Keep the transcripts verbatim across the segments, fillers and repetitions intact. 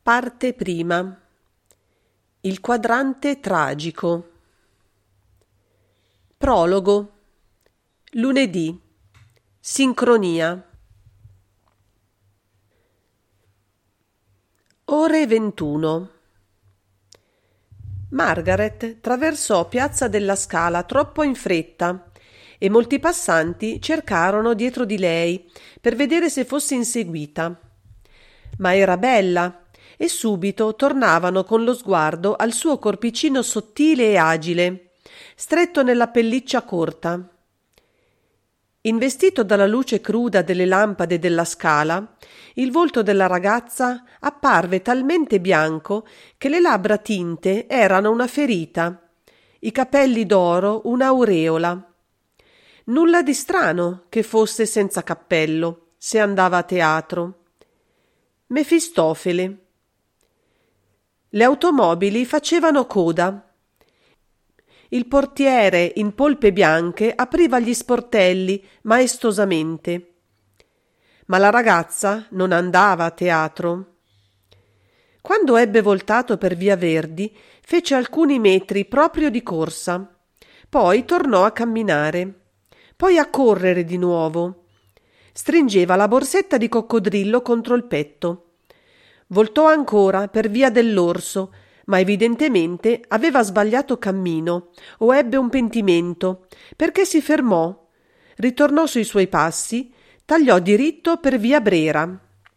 Parte prima. Il quadrante tragico. Prologo. Lunedì. Sincronia. Ore ventuno. Margaret traversò Piazza della Scala troppo in fretta e molti passanti cercarono dietro di lei per vedere se fosse inseguita. Ma era bella e subito tornavano con lo sguardo al suo corpicino sottile e agile, stretto nella pelliccia corta. Investito dalla luce cruda delle lampade della scala, il volto della ragazza apparve talmente bianco che le labbra tinte erano una ferita, i capelli d'oro un'aureola. Nulla di strano che fosse senza cappello, se andava a teatro. Mefistofele. Le automobili facevano coda. Il portiere in polpe bianche apriva gli sportelli maestosamente. Ma la ragazza non andava a teatro. Quando ebbe voltato per via Verdi, fece alcuni metri proprio di corsa. Poi tornò a camminare. Poi a correre di nuovo. Stringeva la borsetta di coccodrillo contro il petto. Voltò ancora per via dell'Orso, ma evidentemente aveva sbagliato cammino o ebbe un pentimento, perché si fermò, ritornò sui suoi passi, tagliò diritto per via Brera.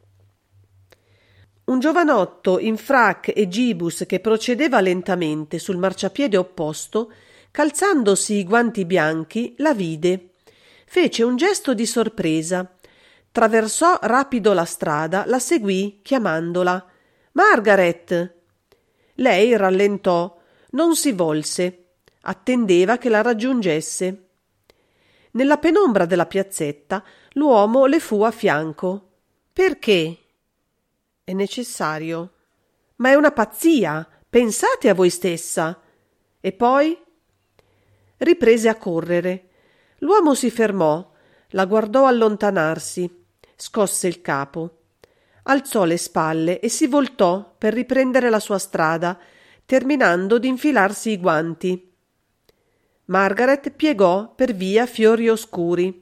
Un giovanotto in frac e gibus che procedeva lentamente sul marciapiede opposto, calzandosi i guanti bianchi, la vide. Fece un gesto di sorpresa. Traversò rapido la strada, la seguì chiamandola. Margaret! Lei rallentò, non si volse, attendeva che la raggiungesse. Nella penombra della piazzetta l'uomo le fu a fianco. Perché? È necessario. Ma è una pazzia, pensate a voi stessa. E poi? Riprese a correre. L'uomo si fermò, la guardò allontanarsi. Scosse il capo, alzò le spalle e si voltò per riprendere la sua strada, terminando di infilarsi i guanti. Margaret piegò per via Fiori Oscuri.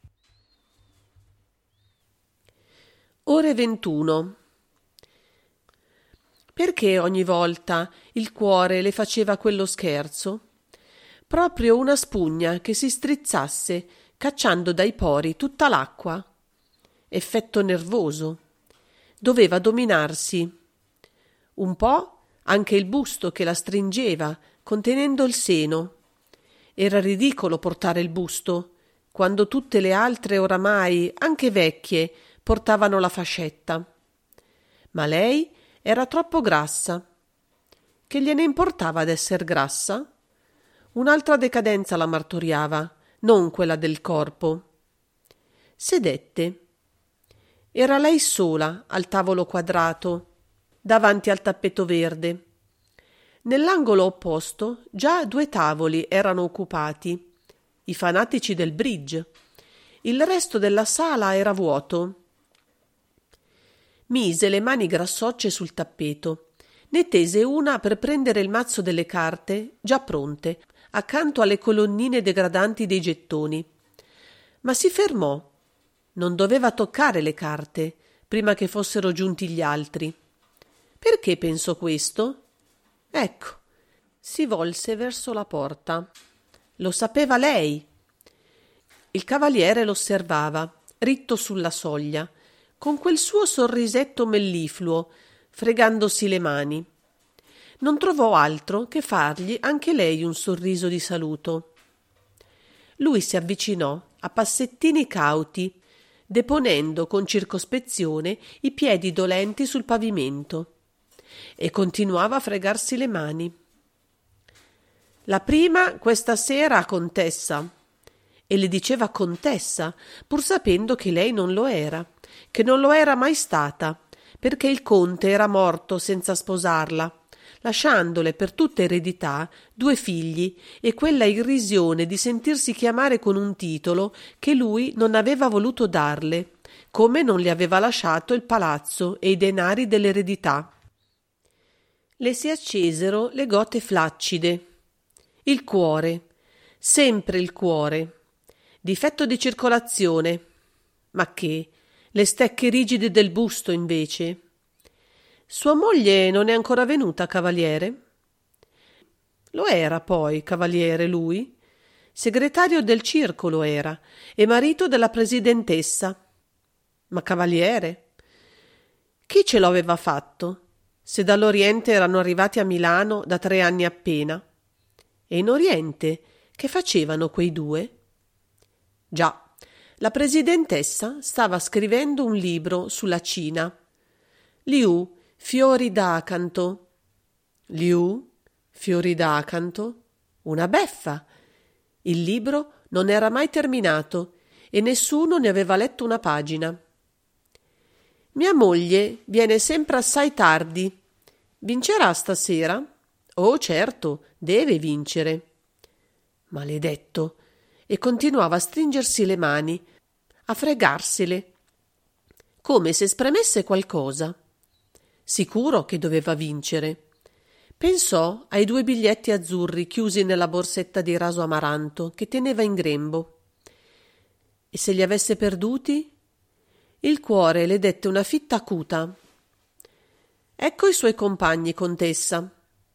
Ore ventuno. Perché ogni volta il cuore le faceva quello scherzo? Proprio una spugna che si strizzasse, cacciando dai pori tutta l'acqua. Effetto nervoso. Doveva dominarsi. Un po' anche il busto che la stringeva, contenendo il seno. Era ridicolo portare il busto, quando tutte le altre oramai, anche vecchie, portavano la fascetta. Ma lei era troppo grassa. Che gliene importava d'esser grassa? Un'altra decadenza la martoriava, non quella del corpo. Sedette. Era lei sola al tavolo quadrato, davanti al tappeto verde. Nell'angolo opposto già due tavoli erano occupati, i fanatici del bridge. Il resto della sala era vuoto. Mise le mani grassocce sul tappeto, ne tese una per prendere il mazzo delle carte già pronte, accanto alle colonnine degradanti dei gettoni. Ma si fermò. Non doveva toccare le carte prima che fossero giunti gli altri. Perché pensò questo? Ecco, si volse verso la porta. Lo sapeva lei. Il cavaliere l'osservava, ritto sulla soglia, con quel suo sorrisetto mellifluo, fregandosi le mani. Non trovò altro che fargli anche lei un sorriso di saluto. Lui si avvicinò a passettini cauti, deponendo con circospezione i piedi dolenti sul pavimento, e continuava a fregarsi le mani. La prima questa sera, contessa, e le diceva contessa, pur sapendo che lei non lo era, che non lo era mai stata, perché il conte era morto senza sposarla, lasciandole per tutta eredità due figli e quella irrisione di sentirsi chiamare con un titolo che lui non aveva voluto darle, come non le aveva lasciato il palazzo e i denari dell'eredità. Le si accesero le gote flaccide. Il cuore, sempre il cuore. Difetto di circolazione. Ma che? Le stecche rigide del busto, invece. Sua moglie non è ancora venuta, cavaliere? Lo era poi, cavaliere, lui. Segretario del circolo era e marito della presidentessa. Ma cavaliere? Chi ce lo aveva fatto? Se dall'Oriente erano arrivati a Milano da tre anni appena. E in Oriente che facevano quei due? Già, la presidentessa stava scrivendo un libro sulla Cina. Liu, fiori d'acanto. Liu, fiori d'acanto? Una beffa! Il libro non era mai terminato e nessuno ne aveva letto una pagina. Mia moglie viene sempre assai tardi. Vincerà stasera? Oh, certo, deve vincere. Maledetto! E continuava a stringersi le mani, a fregarsele, come se spremesse qualcosa. Sicuro che doveva vincere. Pensò ai due biglietti azzurri chiusi nella borsetta di raso amaranto che teneva in grembo. E se li avesse perduti? Il cuore le dette una fitta acuta. Ecco i suoi compagni, contessa.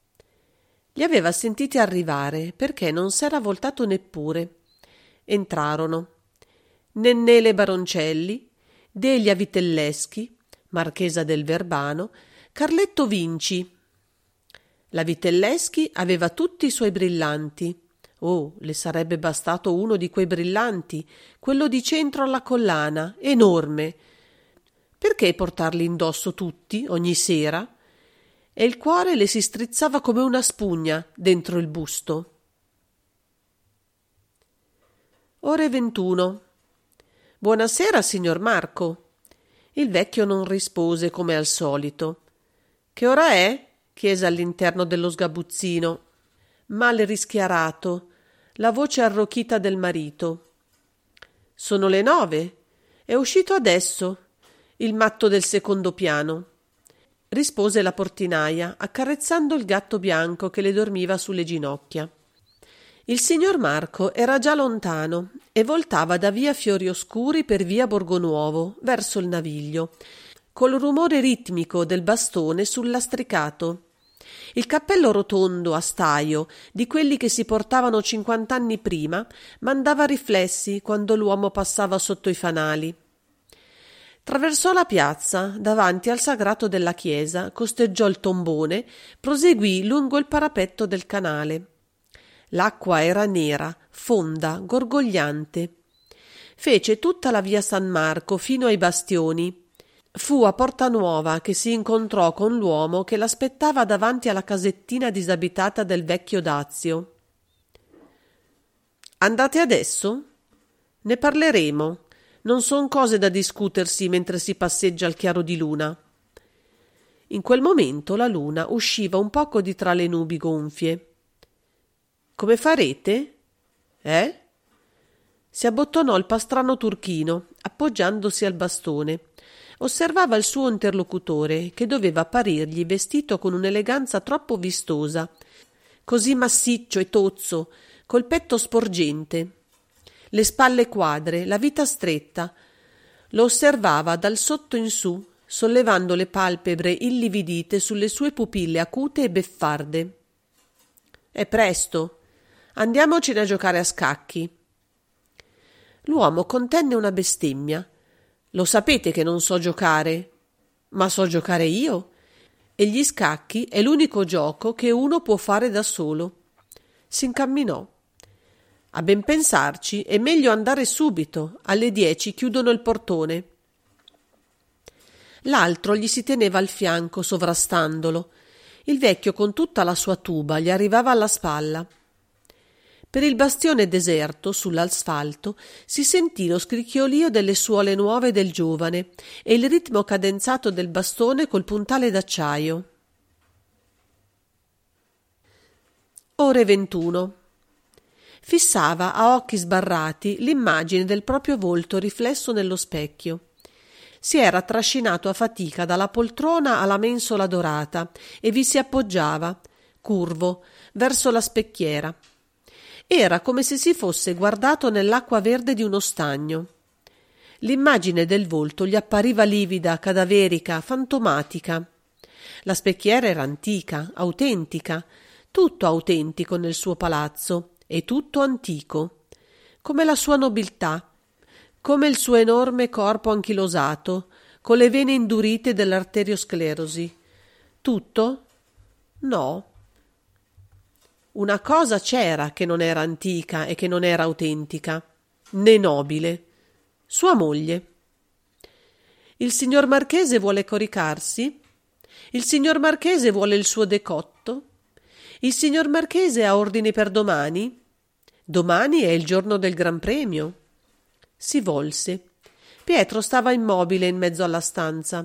Li aveva sentiti arrivare perché non s'era voltato neppure. Entrarono. Nennele Baroncelli, Delia Vitelleschi, marchesa del Verbano, Carletto Vinci. La Vitelleschi aveva tutti i suoi brillanti. Oh, le sarebbe bastato uno di quei brillanti, quello di centro alla collana, enorme. Perché portarli indosso tutti, ogni sera? E il cuore le si strizzava come una spugna dentro il busto. Ore ventuno. Buonasera, signor Marco. Il vecchio non rispose come al solito. Che ora è? Chiese all'interno dello sgabuzzino, male rischiarato, la voce arrochita del marito. Sono le nove. È uscito adesso, il matto del secondo piano, rispose la portinaia, accarezzando il gatto bianco che le dormiva sulle ginocchia. Il signor Marco era già lontano e voltava da via Fiorioscuri per via Borgonuovo verso il Naviglio, col rumore ritmico del bastone sul lastricato. Il cappello rotondo a staio, di quelli che si portavano cinquant'anni prima, mandava riflessi quando l'uomo passava sotto i fanali. Traversò la piazza, davanti al sagrato della chiesa, costeggiò il tombone, proseguì lungo il parapetto del canale. L'acqua era nera, fonda, gorgogliante. Fece tutta la via San Marco fino ai bastioni. Fu a Porta Nuova che si incontrò con l'uomo che l'aspettava davanti alla casettina disabitata del vecchio Dazio. Andate adesso? Ne parleremo. Non son cose da discutersi mentre si passeggia al chiaro di luna. In quel momento la luna usciva un poco di tra le nubi gonfie. Come farete? Eh? Si abbottonò il pastrano turchino, appoggiandosi al bastone. Osservava il suo interlocutore, che doveva apparirgli vestito con un'eleganza troppo vistosa, così massiccio e tozzo, col petto sporgente, le spalle quadre, la vita stretta. Lo osservava dal sotto in su, sollevando le palpebre illividite sulle sue pupille acute e beffarde. È presto. Andiamocene a giocare a scacchi. L'uomo contenne una bestemmia. Lo sapete che non so giocare? Ma so giocare io. E gli scacchi è l'unico gioco che uno può fare da solo. S'incamminò. A ben pensarci, è meglio andare subito. Alle dieci chiudono il portone. L'altro gli si teneva al fianco, sovrastandolo. Il vecchio con tutta la sua tuba gli arrivava alla spalla. Per il bastione deserto, sull'asfalto, si sentì lo scricchiolio delle suole nuove del giovane e il ritmo cadenzato del bastone col puntale d'acciaio. Ore ventuno. Fissava a occhi sbarrati l'immagine del proprio volto riflesso nello specchio. Si era trascinato a fatica dalla poltrona alla mensola dorata e vi si appoggiava, curvo, verso la specchiera. Era come se si fosse guardato nell'acqua verde di uno stagno. L'immagine del volto gli appariva livida, cadaverica, fantomatica. La specchiera era antica, autentica, tutto autentico nel suo palazzo e tutto antico, come la sua nobiltà, come il suo enorme corpo anchilosato, con le vene indurite dell'arteriosclerosi. Tutto? No. Una cosa c'era che non era antica e che non era autentica, né nobile. Sua moglie. Il signor Marchese vuole coricarsi? Il signor Marchese vuole il suo decotto? Il signor Marchese ha ordini per domani? Domani è il giorno del Gran Premio. Si volse. Pietro stava immobile in mezzo alla stanza.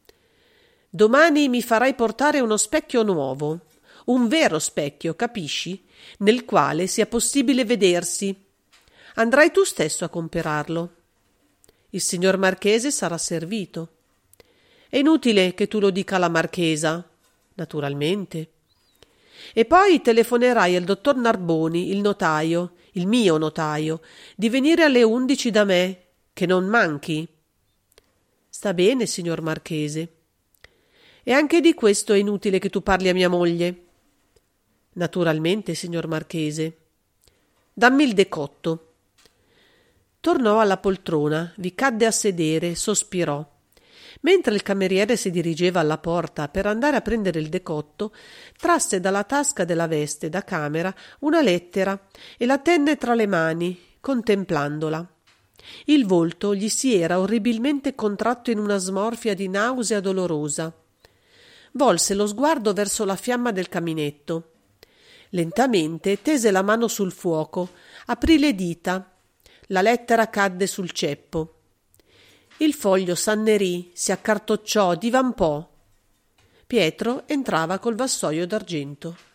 Domani mi farai portare uno specchio nuovo, un vero specchio, capisci? Nel quale sia possibile vedersi. Andrai tu stesso a comperarlo. Il signor Marchese sarà servito. È inutile che tu lo dica alla marchesa. Naturalmente. E poi telefonerai al dottor Narboni, il notaio, il mio notaio, di venire alle undici da me, che non manchi. Sta bene, signor Marchese. E anche di questo è inutile che tu parli a mia moglie. Naturalmente, signor Marchese. Dammi il decotto. Tornò alla poltrona, vi cadde a sedere, sospirò. Mentre il cameriere si dirigeva alla porta per andare a prendere il decotto, trasse dalla tasca della veste da camera una lettera e la tenne tra le mani, contemplandola. Il volto gli si era orribilmente contratto in una smorfia di nausea dolorosa. Volse lo sguardo verso la fiamma del caminetto. Lentamente tese la mano sul fuoco, aprì le dita. La lettera cadde sul ceppo. Il foglio s'annerì, si accartocciò, divampò. Pietro entrava col vassoio d'argento.